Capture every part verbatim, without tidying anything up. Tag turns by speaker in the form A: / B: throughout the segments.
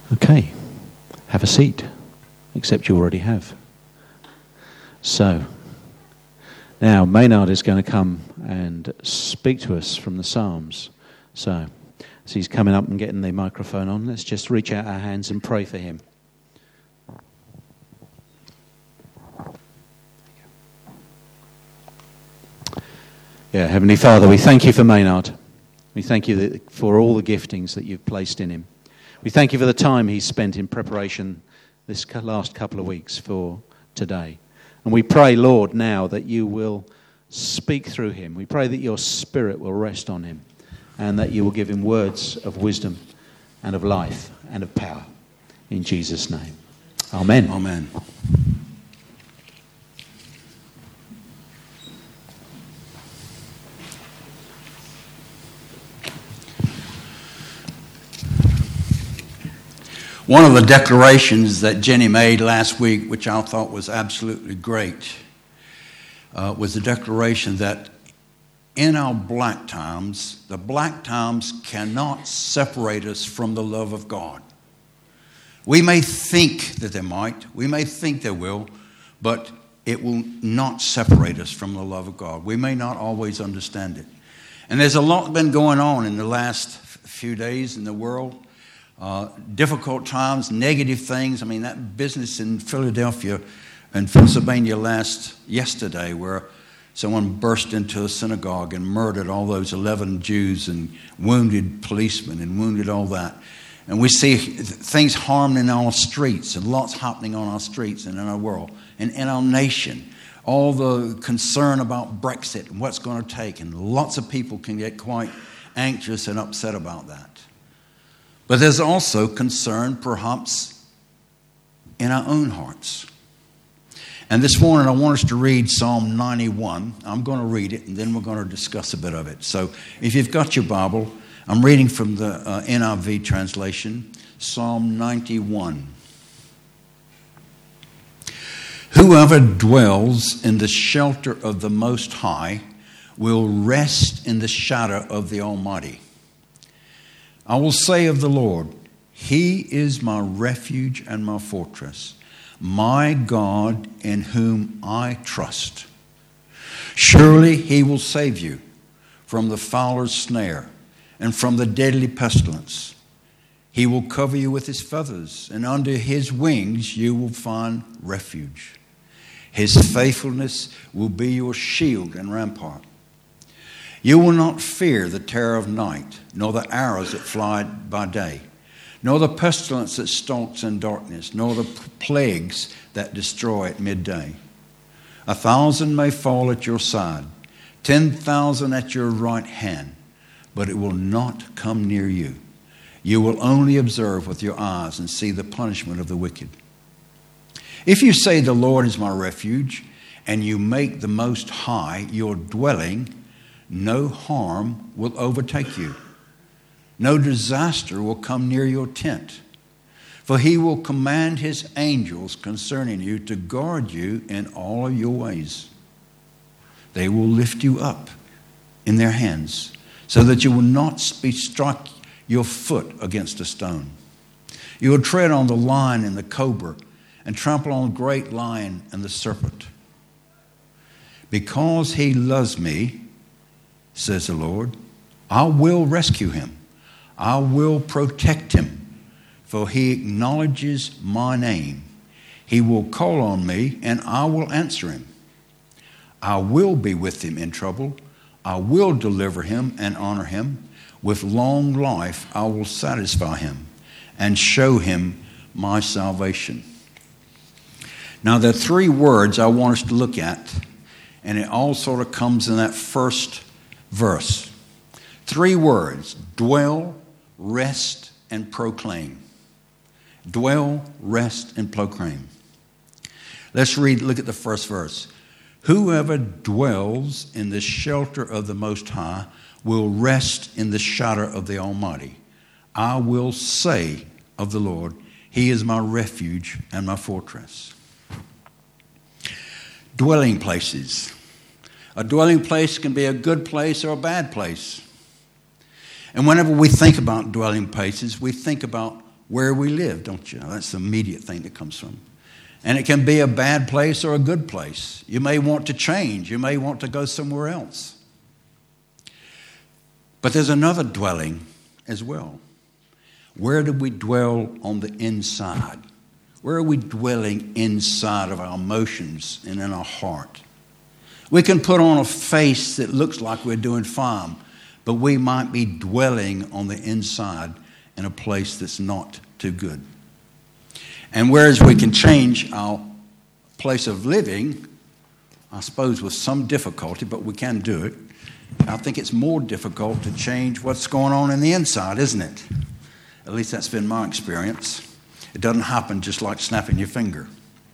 A: Okay, have a seat, except you already have. So, now Maynard is going to come and speak to us from the Psalms. So, as he's coming up and getting the microphone on, let's just reach out our hands and pray for him. Yeah, Heavenly Father, we thank you for Maynard. We thank you for all the giftings that you've placed in him. We thank you for the time he's spent in preparation this last couple of weeks for today. And we pray, Lord, now that you will speak through him. We pray that your Spirit will rest on him and that you will give him words of wisdom and of life and of power. In Jesus' name. Amen.
B: Amen. One of the declarations that Jenny made last week, which I thought was absolutely great, uh, was the declaration that in our black times, the black times cannot separate us from the love of God. We may think that they might, we may think they will, but it will not separate us from the love of God. We may not always understand it. And there's a lot been going on in the last few days in the world. Uh, difficult times, negative things. I mean, that business in Philadelphia and Pennsylvania last yesterday where someone burst into a synagogue and murdered all those eleven Jews and wounded policemen and wounded all that. And we see things harming in our streets and lots happening on our streets and in our world and in our nation. All the concern about Brexit and what's going to take. And lots of people can get quite anxious and upset about that. But there's also concern, perhaps, in our own hearts. And this morning I want us to read Psalm ninety-one. I'm going to read it, and then we're going to discuss a bit of it. So if you've got your Bible, I'm reading from the uh, N I V translation, Psalm ninety-one. Whoever dwells in the shelter of the Most High will rest in the shadow of the Almighty. I will say of the Lord, He is my refuge and my fortress, my God in whom I trust. Surely He will save you from the fowler's snare and from the deadly pestilence. He will cover you with His feathers, and under His wings you will find refuge. His faithfulness will be your shield and rampart. You will not fear the terror of night, nor the arrows that fly by day, nor the pestilence that stalks in darkness, nor the plagues that destroy at midday. A thousand may fall at your side, ten thousand at your right hand, but it will not come near you. You will only observe with your eyes and see the punishment of the wicked. If you say the Lord is my refuge, and you make the Most High your dwelling, no harm will overtake you. No disaster will come near your tent. For He will command His angels concerning you to guard you in all of your ways. They will lift you up in their hands so that you will not be struck your foot against a stone. You will tread on the lion and the cobra and trample on the great lion and the serpent. Because He loves me, says the Lord, I will rescue him. I will protect him, for he acknowledges my name. He will call on me, and I will answer him. I will be with him in trouble. I will deliver him and honor him. With long life I will satisfy him and show him my salvation. Now there are three words I want us to look at, and it all sort of comes in that first verse. Three words: dwell, rest, and proclaim. Dwell, rest, and proclaim. Let's read, look at the first verse. Whoever dwells in the shelter of the Most High will rest in the shadow of the Almighty. I will say of the Lord, He is my refuge and my fortress. Dwelling places. A dwelling place can be a good place or a bad place. And whenever we think about dwelling places, we think about where we live, don't you? That's the immediate thing that comes from. And it can be a bad place or a good place. You may want to change. You may want to go somewhere else. But there's another dwelling as well. Where do we dwell on the inside? Where are we dwelling inside of our emotions and in our heart? We can put on a face that looks like we're doing fine, but we might be dwelling on the inside in a place that's not too good. And whereas we can change our place of living, I suppose with some difficulty, but we can do it, I think it's more difficult to change what's going on in the inside, isn't it? At least that's been my experience. It doesn't happen just like snapping your finger.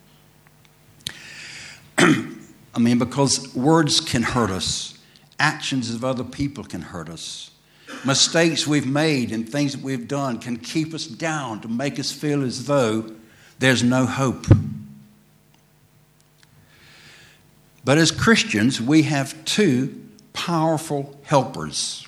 B: I mean, because words can hurt us. Actions of other people can hurt us. Mistakes we've made and things that we've done can keep us down to make us feel as though there's no hope. But as Christians, we have two powerful helpers.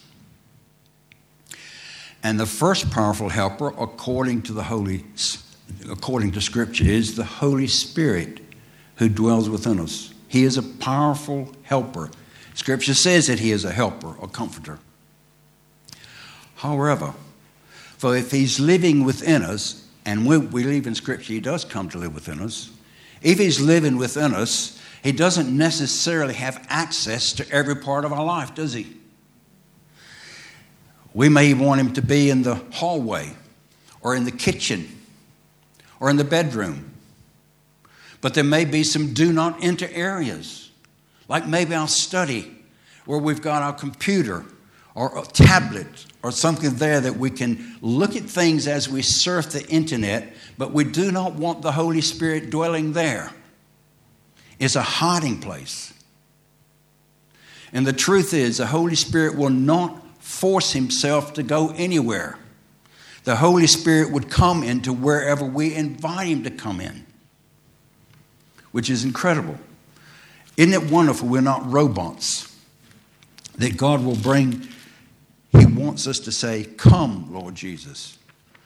B: And the first powerful helper, according to the Holy, according to Scripture, is the Holy Spirit who dwells within us. He is a powerful helper. Scripture says that he is a helper, a comforter. However, for if he's living within us, and we believe in Scripture he does come to live within us, if he's living within us, he doesn't necessarily have access to every part of our life, does he? We may want him to be in the hallway or in the kitchen or in the bedroom. But there may be some do not enter areas, like maybe our study where we've got our computer or a tablet or something there that we can look at things as we surf the internet, but we do not want the Holy Spirit dwelling there. It's a hiding place. And the truth is, the Holy Spirit will not force himself to go anywhere. The Holy Spirit would come into wherever we invite him to come in, which is incredible. Isn't it wonderful we're not robots? That God will bring, he wants us to say, come, Lord Jesus.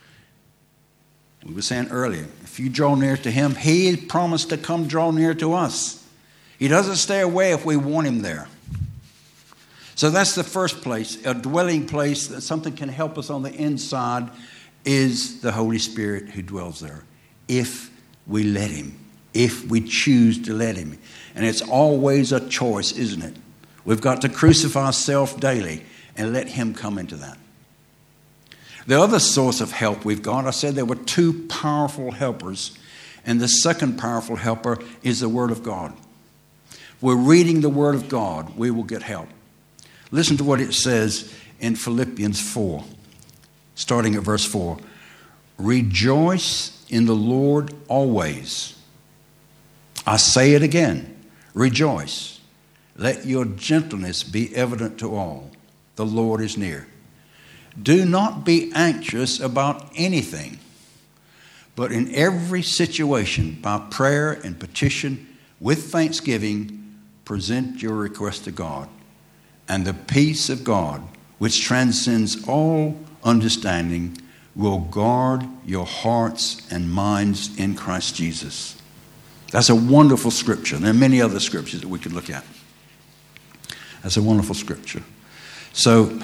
B: We were saying earlier, if you draw near to him, he promised to come draw near to us. He doesn't stay away if we want him there. So that's the first place, a dwelling place that something can help us on the inside is the Holy Spirit who dwells there. If we let him, if we choose to let him. And it's always a choice, isn't it? We've got to crucify ourselves daily and let him come into that. The other source of help we've got, I said there were two powerful helpers. And the second powerful helper is the Word of God. We're reading the Word of God, we will get help. Listen to what it says in Philippians four, starting at verse four. Rejoice in the Lord always. I say it again, rejoice. Let your gentleness be evident to all. The Lord is near. Do not be anxious about anything, but in every situation, by prayer and petition, with thanksgiving, present your request to God. And the peace of God, which transcends all understanding, will guard your hearts and minds in Christ Jesus. That's a wonderful scripture. There are many other scriptures that we could look at. That's a wonderful scripture. So,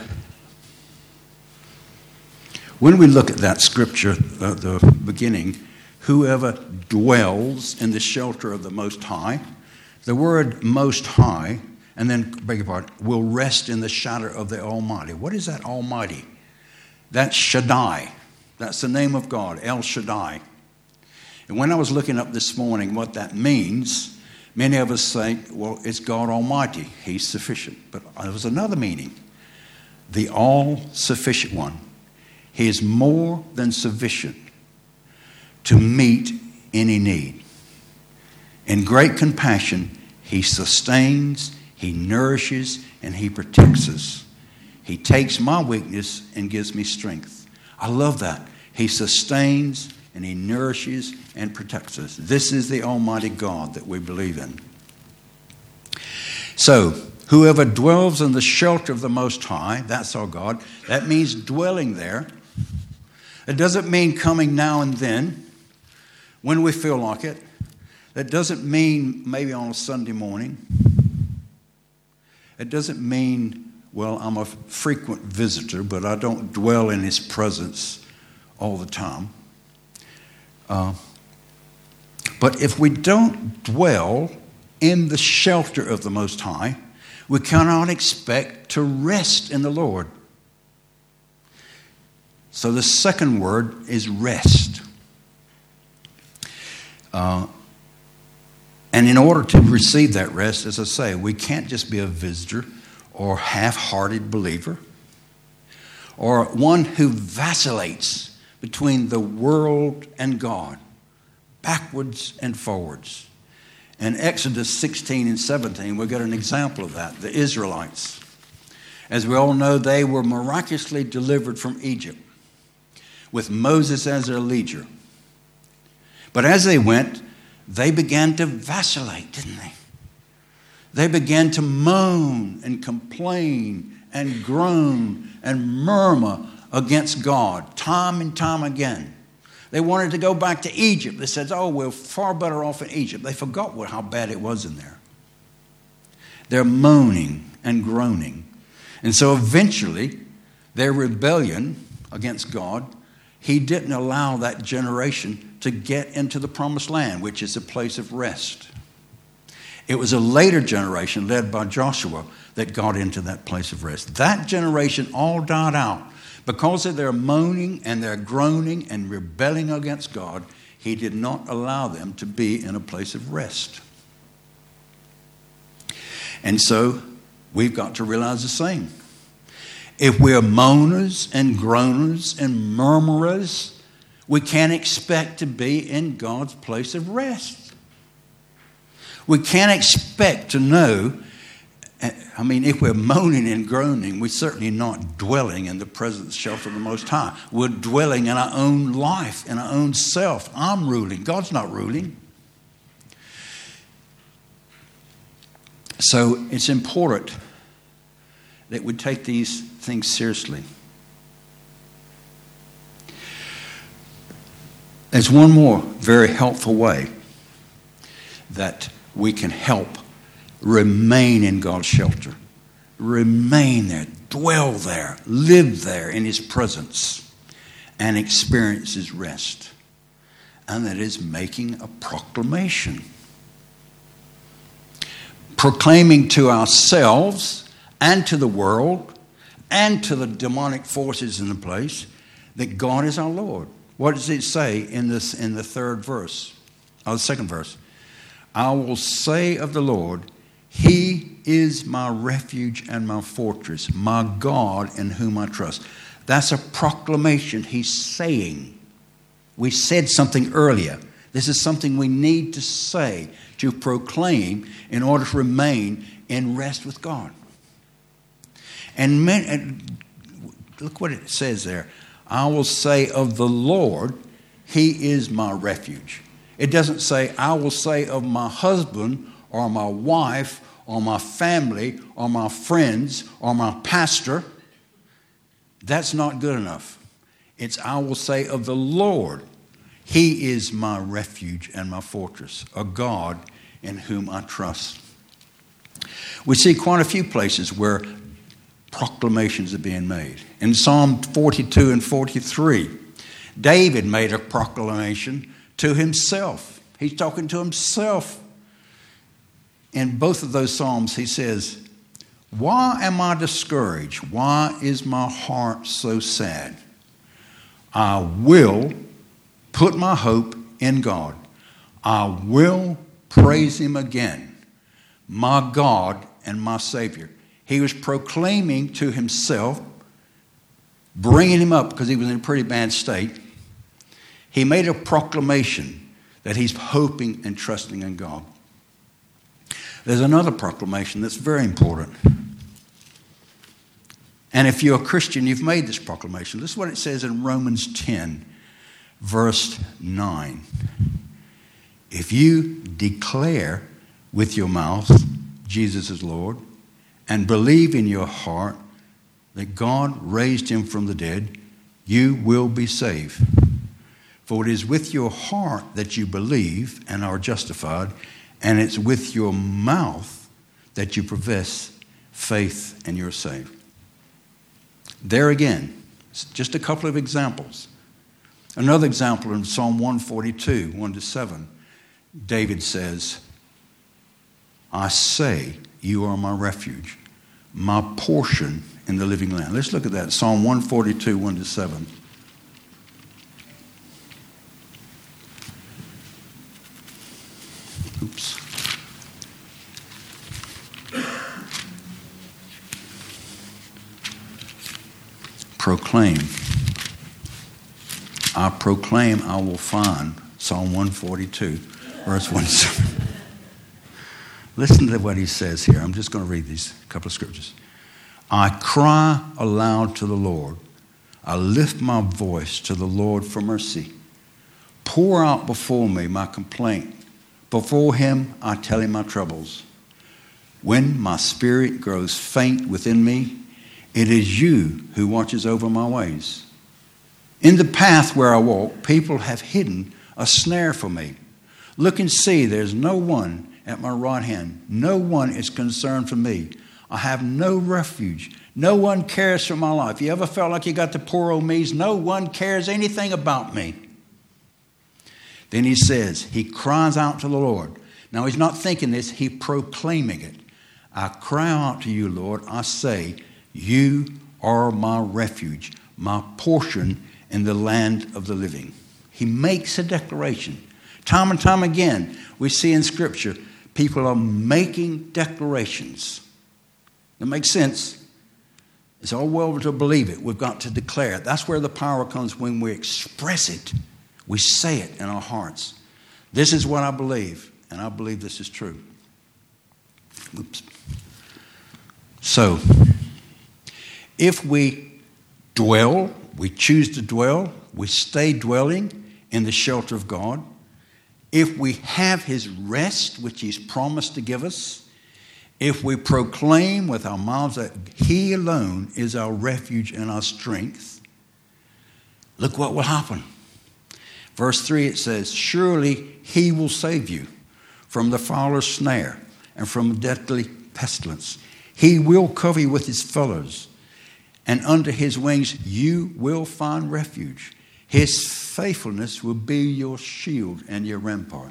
B: when we look at that scripture at the beginning, whoever dwells in the shelter of the Most High, the word Most High, and then, beg your pardon, will rest in the shadow of the Almighty. What is that Almighty? That's Shaddai. That's the name of God, El Shaddai. And when I was looking up this morning what that means, many of us think, well, it's God Almighty. He's sufficient. But there was another meaning. The all-sufficient one. He is more than sufficient to meet any need. In great compassion, he sustains, he nourishes, and he protects us. He takes my weakness and gives me strength. I love that. He sustains and he nourishes and protects us. This is the Almighty God that we believe in. So, whoever dwells in the shelter of the Most High, that's our God. That means dwelling there. It doesn't mean coming now and then when we feel like it. It doesn't mean maybe on a Sunday morning. It doesn't mean, well, I'm a frequent visitor, but I don't dwell in his presence all the time. Uh, but if we don't dwell in the shelter of the Most High, we cannot expect to rest in the Lord. So the second word is rest. Uh, and in order to receive that rest, as I say, we can't just be a visitor or half-hearted believer or one who vacillates between the world and God, backwards and forwards. In Exodus sixteen and seventeen, we get an example of that, the Israelites. As we all know, they were miraculously delivered from Egypt with Moses as their leader. But as they went, they began to vacillate, didn't they? They began to moan and complain and groan and murmur against God time and time again. They wanted to go back to Egypt. They said, oh, we're far better off in Egypt. They forgot what, how bad it was in there. They're moaning and groaning. And so eventually, their rebellion against God, he didn't allow that generation to get into the promised land, which is a place of rest. It was a later generation led by Joshua that got into that place of rest. That generation all died out. Because of their moaning and their groaning and rebelling against God, he did not allow them to be in a place of rest. And so we've got to realize the same. If we're moaners and groaners and murmurers, we can't expect to be in God's place of rest. We can't expect to know. I mean, if we're moaning and groaning, we're certainly not dwelling in the presence shelter of the Most High. We're dwelling in our own life, in our own self. I'm ruling. God's not ruling. So it's important that we take these things seriously. There's one more very helpful way that we can help remain in God's shelter. Remain there, dwell there, live there in his presence, and experience his rest. And that is making a proclamation. Proclaiming to ourselves and to the world and to the demonic forces in the place that God is our Lord. What does it say in this in the third verse? Or the second verse? I will say of the Lord, he is my refuge and my fortress, my God in whom I trust. That's a proclamation he's saying. We said something earlier. This is something we need to say, to proclaim in order to remain in rest with God. And, men, and look what it says there. I will say of the Lord, he is my refuge. It doesn't say, I will say of my husband or my wife or my family or my friends or my pastor. That's not good enough. It's, I will say of the Lord, he is my refuge and my fortress, a God in whom I trust. We see quite a few places where proclamations are being made. In Psalm forty-two and forty-three, David made a proclamation to himself. He's talking to himself. In both of those Psalms, he says, why am I discouraged? Why is my heart so sad? I will put my hope in God. I will praise him again, my God and my Savior. He was proclaiming to himself, bringing him up because he was in a pretty bad state. He made a proclamation that he's hoping and trusting in God. There's another proclamation that's very important. And if you're a Christian, you've made this proclamation. This is what it says in Romans ten, verse nine. If you declare with your mouth Jesus is Lord and believe in your heart that God raised him from the dead, you will be saved. For it is with your heart that you believe and are justified, and it's with your mouth that you profess faith and you're saved. There again, just a couple of examples. Another example in Psalm one forty-two, one to seven, David says, I say, you are my refuge, my portion in the living land. Let's look at that. Psalm one forty-two, one to seven. Oops. Proclaim. I proclaim, I will find. Psalm one forty-two, verse one to seven. Listen to what he says here. I'm just going to read these couple of scriptures. I cry aloud to the Lord. I lift my voice to the Lord for mercy. Pour out before me my complaint. Before him I tell him my troubles. When my spirit grows faint within me, it is you who watches over my ways. In the path where I walk, people have hidden a snare for me. Look and see, there's no one at my right hand. No one is concerned for me. I have no refuge. No one cares for my life. You ever felt like you got the poor old me's? No one cares anything about me. Then he says, he cries out to the Lord. Now he's not thinking this, he's proclaiming it. I cry out to you, Lord. I say, you are my refuge, my portion in the land of the living. He makes a declaration. Time and time again, we see in Scripture, people are making declarations. That makes sense. It's all well to believe it. We've got to declare it. That's where the power comes, when we express it. We say it in our hearts. This is what I believe, and I believe this is true. Oops. So, if we dwell, we choose to dwell, we stay dwelling in the shelter of God, if we have his rest, which he's promised to give us, if we proclaim with our mouths that he alone is our refuge and our strength, look what will happen. Verse three, it says, surely he will save you from the fowler's snare and from deadly pestilence. He will cover you with his feathers, and under his wings you will find refuge. His faithfulness will be your shield and your rampart.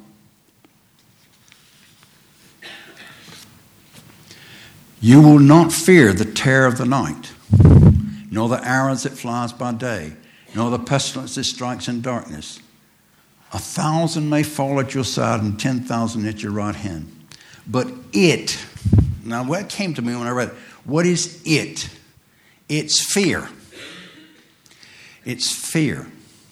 B: You will not fear the terror of the night, nor the arrows that flies by day, nor the pestilence that strikes in darkness. A thousand may fall at your side and ten thousand at your right hand. But it, now what came to me when I read it, what is it? It's fear. It's fear.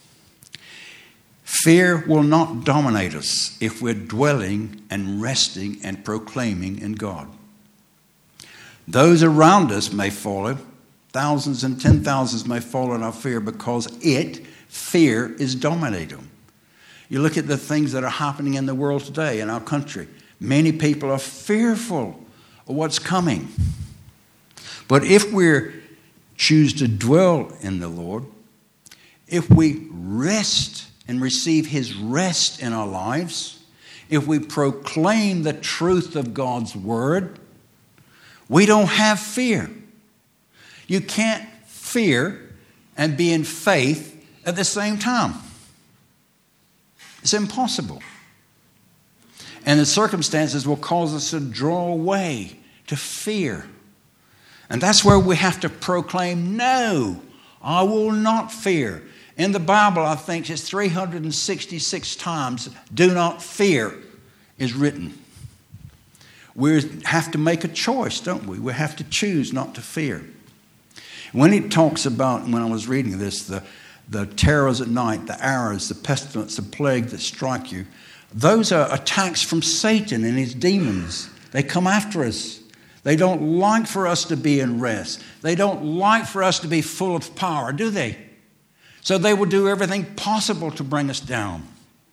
B: Fear will not dominate us if we're dwelling and resting and proclaiming in God. Those around us may follow. Thousands and ten thousands may fall in our fear because it, fear, is dominating them. You look at the things that are happening in the world today, in our country. Many people are fearful of what's coming. But if we choose to dwell in the Lord, if we rest and receive his rest in our lives, if we proclaim the truth of God's word, we don't have fear. You can't fear and be in faith at the same time. It's impossible. And the circumstances will cause us to draw away, to fear. And that's where we have to proclaim, no, I will not fear. In the Bible, I think it's three hundred sixty-six times, do not fear is written. We have to make a choice, don't we? We have to choose not to fear. When it talks about, when I was reading this, the, the terrors at night, the arrows, the pestilence, the plague that strike you, those are attacks from Satan and his demons. They come after us. They don't like for us to be in rest. They don't like for us to be full of power, do they? So they will do everything possible to bring us down.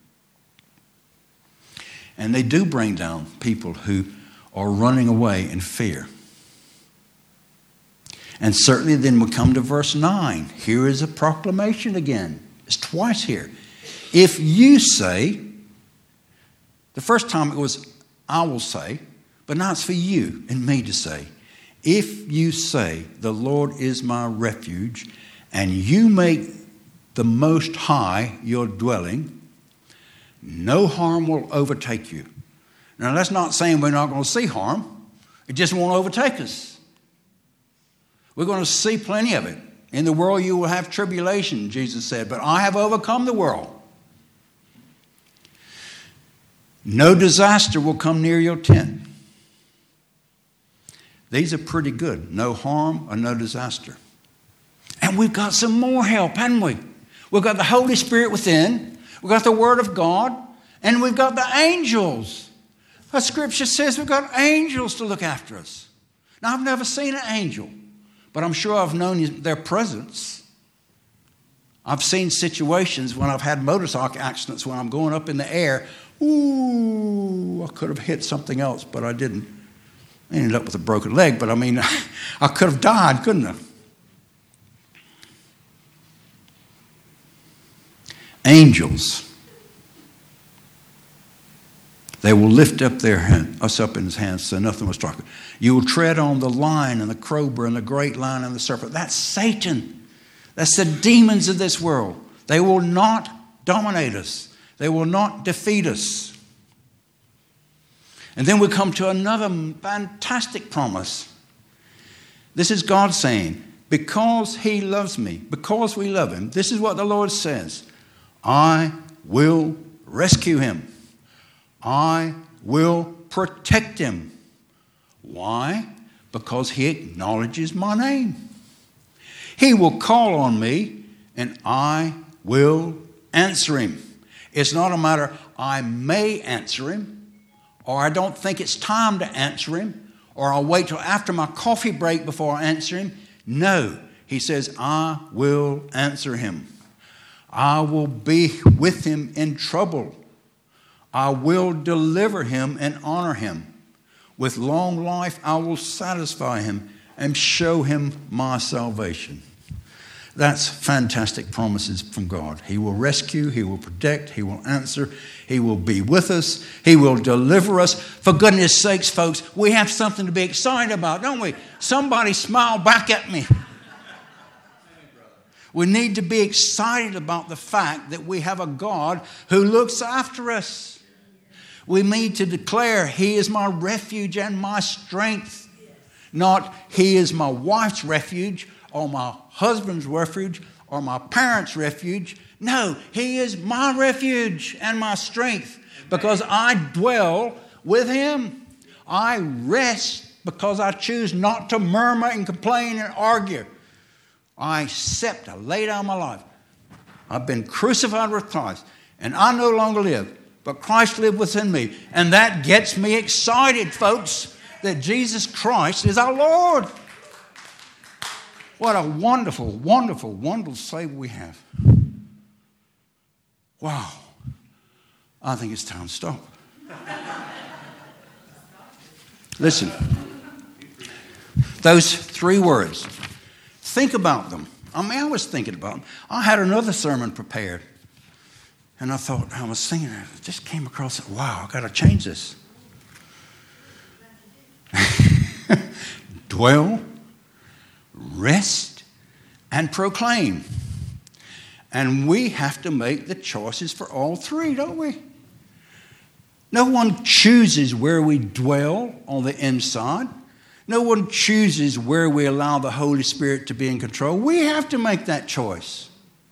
B: And they do bring down people who are running away in fear. And certainly then we come to verse nine. Here is a proclamation again. It's twice here. If you say, the first time it was, I will say, but now it's for you and me to say. If you say, the Lord is my refuge, and you make the Most High your dwelling, no harm will overtake you. Now that's not saying we're not going to see harm. It just won't overtake us. We're going to see plenty of it. In the world you will have tribulation, Jesus said, but I have overcome the world. No disaster will come near your tent. These are pretty good. No harm or no disaster. And we've got some more help, haven't we? We've got the Holy Spirit within. We've got the Word of God. And we've got the angels. The Scripture says we've got angels to look after us. Now, I've never seen an angel, but I'm sure I've known their presence. I've seen situations when I've had motorcycle accidents when I'm going up in the air. Ooh, I could have hit something else, but I didn't. I ended up with a broken leg, but I mean, I could have died, couldn't I? Angels. They will lift up their hand, us up in his hands so nothing will strike us. You will tread on the lion and the cobra and the great lion and the serpent. That's Satan. That's the demons of this world. They will not dominate us. They will not defeat us. And then we come to another fantastic promise. This is God saying, because he loves me, because we love him, this is what the Lord says. I will rescue him. I will protect him. Why? Because he acknowledges my name. He will call on me and I will answer him. It's not a matter I may answer him, or I don't think it's time to answer him, or I'll wait till after my coffee break before I answer him. No, he says, I will answer him. I will be with him in trouble. I will deliver him and honor him. With long life I will satisfy him and show him my salvation. That's fantastic promises from God. He will rescue, he will protect, he will answer, he will be with us, he will deliver us. For goodness sakes, folks, we have something to be excited about, don't we? Somebody smile back at me. We need to be excited about the fact that we have a God who looks after us. We need to declare, he is my refuge and my strength. Not, he is my wife's refuge or my husband's refuge or my parents' refuge. No, he is my refuge and my strength because I dwell with him. I rest because I choose not to murmur and complain and argue. I accept, I lay down my life. I've been crucified with Christ, and I no longer live, but Christ lives within me. And that gets me excited, folks, that Jesus Christ is our Lord. What a wonderful, wonderful, wonderful Savior we have. Wow. I think it's time to stop. Listen. Those three words. Think about them. I mean, I was thinking about them. I had another sermon prepared. And I thought, I was thinking, I just came across it. Wow, I've got to change this. Dwell, rest, and proclaim. And we have to make the choices for all three, don't we? No one chooses where we dwell on the inside. No one chooses where we allow the Holy Spirit to be in control. We have to make that choice.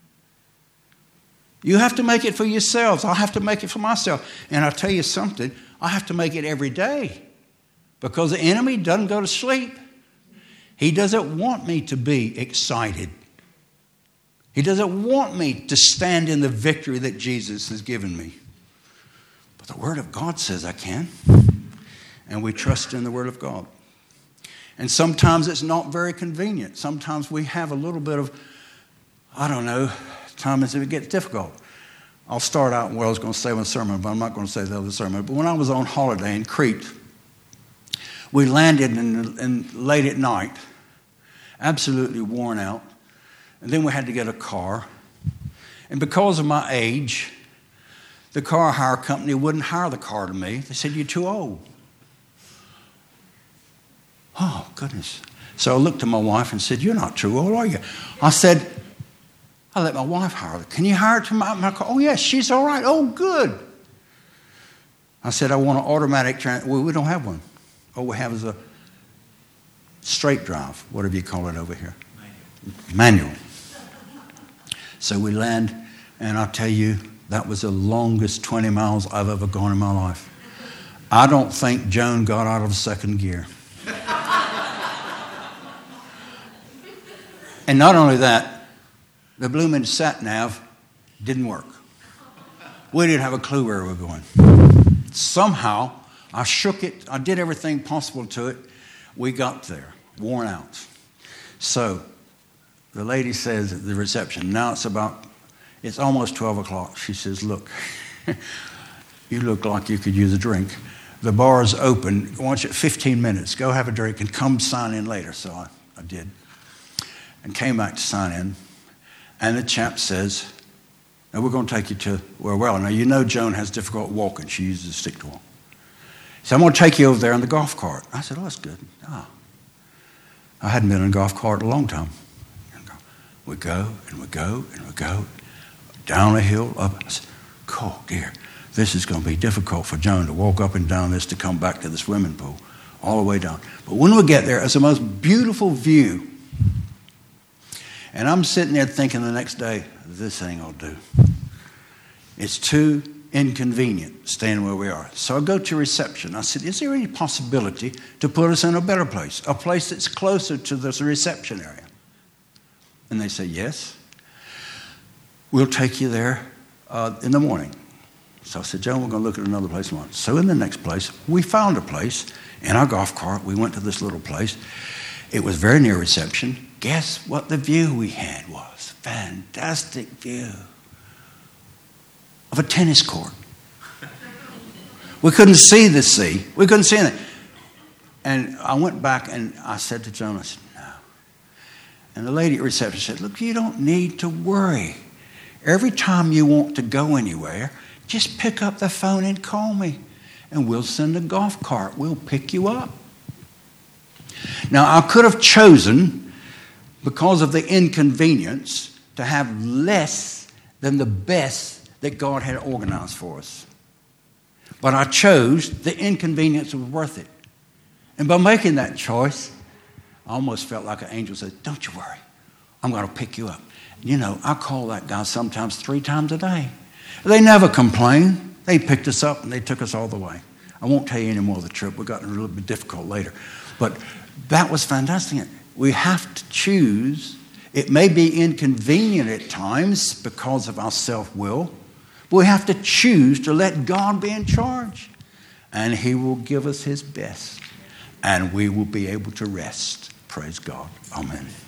B: You have to make it for yourselves. I have to make it for myself. And I'll tell you something, I have to make it every day because the enemy doesn't go to sleep. He doesn't want me to be excited. He doesn't want me to stand in the victory that Jesus has given me. But the Word of God says I can. And we trust in the Word of God. And sometimes it's not very convenient. Sometimes we have a little bit of, I don't know, times it gets difficult. I'll start out what I was going to say with a sermon, but I'm not going to say the other sermon. But when I was on holiday in Crete, we landed in, in late at night. absolutely worn out. And then we had to get a car. And because of my age, the car hire company wouldn't hire the car to me. They said, you're too old. Oh, goodness. So I looked at my wife and said, you're not too old, are you? I said, I let my wife hire it. Can you hire it to my, my car? Oh, yes, she's all right. Oh, good. I said, I want an automatic transfer. Well, we don't have one. All we have is a straight drive, whatever you call it over here. Manual. Manual. So we land, and I'll tell you, that was the longest twenty miles I've ever gone in my life. I don't think Joan got out of second gear. And not only that, the blooming sat-nav didn't work. We didn't have a clue where we were going. Somehow, I shook it. I did everything possible to it. We got there, worn out. So the lady says at the reception, now it's about, it's almost twelve o'clock. She says, look, you look like you could use a drink. The bar is open. I want you fifteen minutes. Go have a drink and come sign in later. So I, I did. And came back to sign in. And the chap says, now we're going to take you to where well. Now, you know Joan has difficult walking. She uses a stick to walk. So I'm going to take you over there in the golf cart. I said, oh, that's good. Oh. I hadn't been in a golf cart in a long time. We go, and we go, and we go. Down a hill, up. I said, oh, dear. This is going to be difficult for Joan to walk up and down this to come back to the swimming pool. All the way down. But when we get there, it's the most beautiful view. And I'm sitting there thinking the next day, this ain't going to do. It's too inconvenient staying where we are. So I go to reception. I said, is there any possibility to put us in a better place? A place that's closer to this reception area? And they say, yes. We'll take you there uh, in the morning. So I said, Joan, we're going to look at another place once. So in the next place, we found a place in our golf cart. We went to this little place. It was very near reception. Guess what the view we had was? Fantastic view of a tennis court. We couldn't see the sea. We couldn't see anything. And I went back and I said to Joan, I said, no. And the lady at reception said, look, you don't need to worry. Every time you want to go anywhere, just pick up the phone and call me. And we'll send a golf cart. We'll pick you up. Now, I could have chosen, because of the inconvenience, to have less than the best that God had organized for us. But I chose the inconvenience was worth it. And by making that choice, I almost felt like an angel said, don't you worry. I'm going to pick you up. You know, I call that guy sometimes three times a day. They never complain. They picked us up and they took us all the way. I won't tell you any more of the trip. We got a little bit difficult later. But that was fantastic. We have to choose. It may be inconvenient at times because of our self-will, but we have to choose to let God be in charge. And He will give us His best. And we will be able to rest. Praise God. Amen.